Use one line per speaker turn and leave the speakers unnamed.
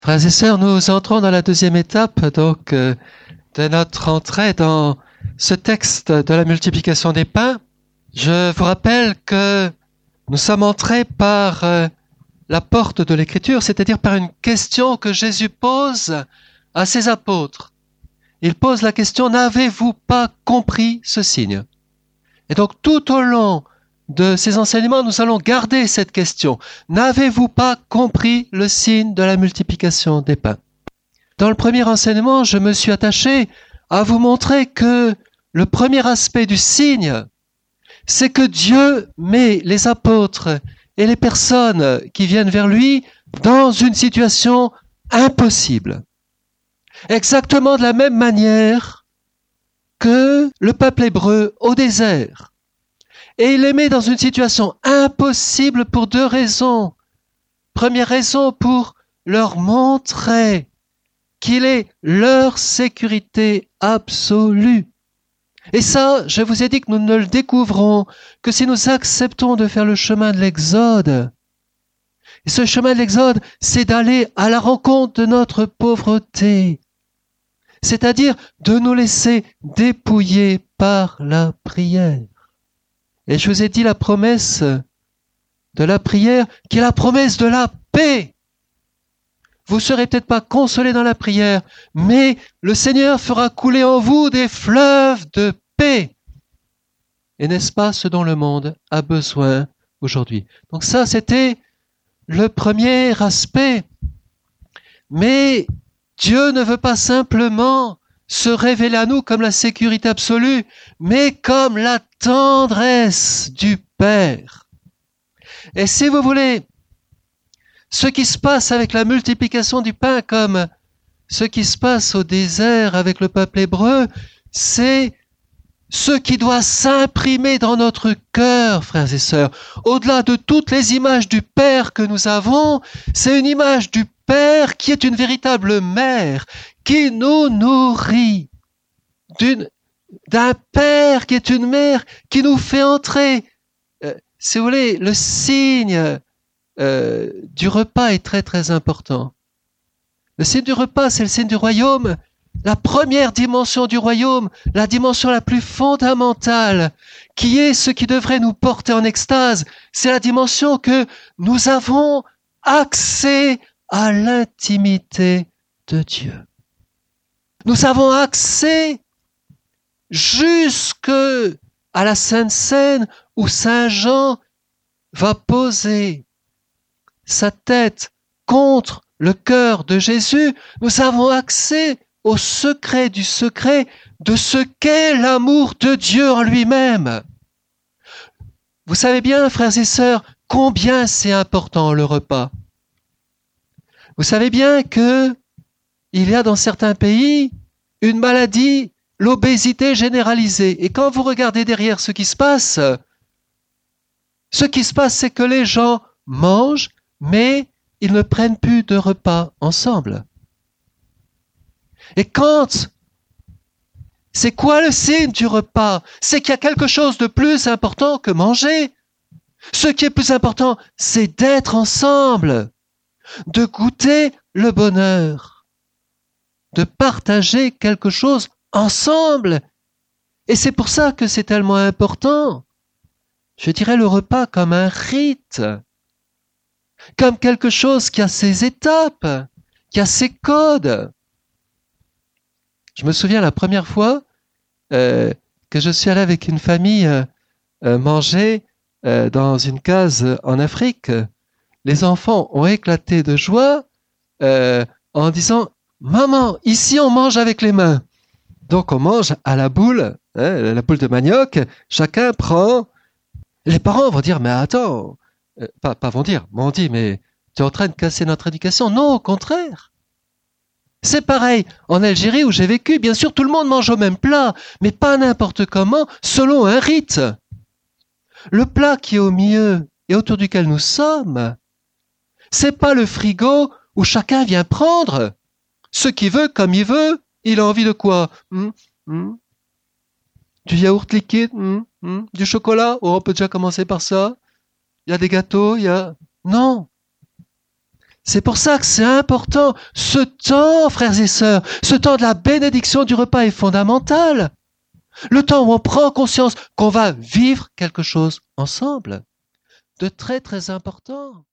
Frères et sœurs, nous entrons dans la deuxième étape de notre entrée dans ce texte de la multiplication des pains. Je vous rappelle que nous sommes entrés par la porte de l'Écriture, c'est-à-dire par une question que Jésus pose à ses apôtres. Il pose la question: n'avez-vous pas compris ce signe? Et donc tout au long de ces enseignements, nous allons garder cette question. N'avez-vous pas compris le signe de la multiplication des pains? Dans le premier enseignement, je me suis attaché à vous montrer que le premier aspect du signe, c'est que Dieu met les apôtres et les personnes qui viennent vers lui dans une situation impossible. Exactement de la même manière que le peuple hébreu au désert. Et il les met dans une situation impossible pour deux raisons. Première raison, pour leur montrer qu'il est leur sécurité absolue. Et ça, je vous ai dit que nous ne le découvrons que si nous acceptons de faire le chemin de l'Exode. Et ce chemin de l'Exode, c'est d'aller à la rencontre de notre pauvreté, c'est-à-dire de nous laisser dépouiller par la prière. Et je vous ai dit la promesse de la prière, qui est la promesse de la paix. Vous ne serez peut-être pas consolés dans la prière, mais le Seigneur fera couler en vous des fleuves de paix. Et n'est-ce pas ce dont le monde a besoin aujourd'hui? Donc ça, c'était le premier aspect. Mais Dieu ne veut pas simplement se révéler à nous comme la sécurité absolue, mais comme la tendresse du Père. Et si vous voulez, ce qui se passe avec la multiplication du pain, comme ce qui se passe au désert avec le peuple hébreu, c'est ce qui doit s'imprimer dans notre cœur, frères et sœurs. Au-delà de toutes les images du Père que nous avons, c'est une image du Père qui est une véritable mère, qui nous nourrit, d'un Père qui est une mère, qui nous fait entrer. Si vous voulez, le signe du repas est très très important. Le signe du repas, c'est le signe du royaume, la première dimension du royaume, la dimension la plus fondamentale, qui est ce qui devrait nous porter en extase. C'est la dimension que nous avons accès à l'intimité de Dieu. Nous avons accès jusque à la Sainte Seine où Saint Jean va poser sa tête contre le cœur de Jésus. Nous avons accès au secret du secret de ce qu'est l'amour de Dieu en lui-même. Vous savez bien, frères et sœurs, combien c'est important le repas. Vous savez bien que il y a dans certains pays une maladie, l'obésité généralisée. Et quand vous regardez derrière ce qui se passe, c'est que les gens mangent, mais ils ne prennent plus de repas ensemble. Et c'est quoi le signe du repas? C'est qu'il y a quelque chose de plus important que manger. Ce qui est plus important, c'est d'être ensemble, de goûter le bonheur, de partager quelque chose ensemble. Et c'est pour ça que c'est tellement important. Je dirais le repas comme un rite, comme quelque chose qui a ses étapes, qui a ses codes. Je me souviens la première fois que je suis allé avec une famille manger dans une case en Afrique. Les enfants ont éclaté de joie en disant: maman, ici on mange avec les mains. Donc on mange à la boule, la boule de manioc, chacun prend. Les parents vont dire: mais attends, m'ont dit, mais tu es en train de casser notre éducation. Non, au contraire. C'est pareil en Algérie où j'ai vécu. Bien sûr, tout le monde mange au même plat, mais pas n'importe comment, selon un rite. Le plat qui est au milieu et autour duquel nous sommes, c'est pas le frigo où chacun vient prendre ce qu'il veut comme il veut. Il a envie de quoi? Du yaourt liquide, du chocolat. Oh, on peut déjà commencer par ça. Il y a des gâteaux, Non. C'est pour ça que c'est important. Ce temps, frères et sœurs, ce temps de la bénédiction du repas est fondamental. Le temps où on prend conscience qu'on va vivre quelque chose ensemble de très très important.